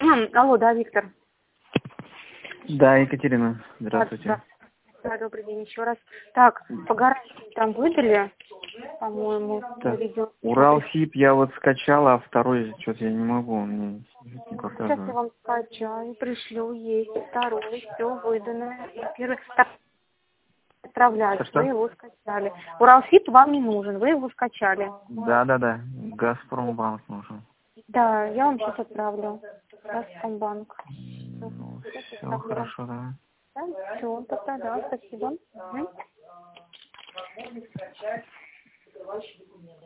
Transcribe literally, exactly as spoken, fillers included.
Алло, да, Виктор. Да, Екатерина, здравствуйте. Да, да, добрый день еще раз. Так, по гарантии там выдали, по-моему, видео. Уралсиб я вот скачала, а второй что-то я не могу, он мне не Сейчас я показывает. вам скачаю, пришлю, есть второй, все выдано. Первый, так, отправлять, Что? вы его скачали. Уралсиб вам не нужен, вы его скачали. Да, да, да. Газпромбанк нужен. Да, я вам сейчас отправлю. Газпромбанк. Ну, все хорошо, да. Да, все, тогда да, спасибо. Мгм.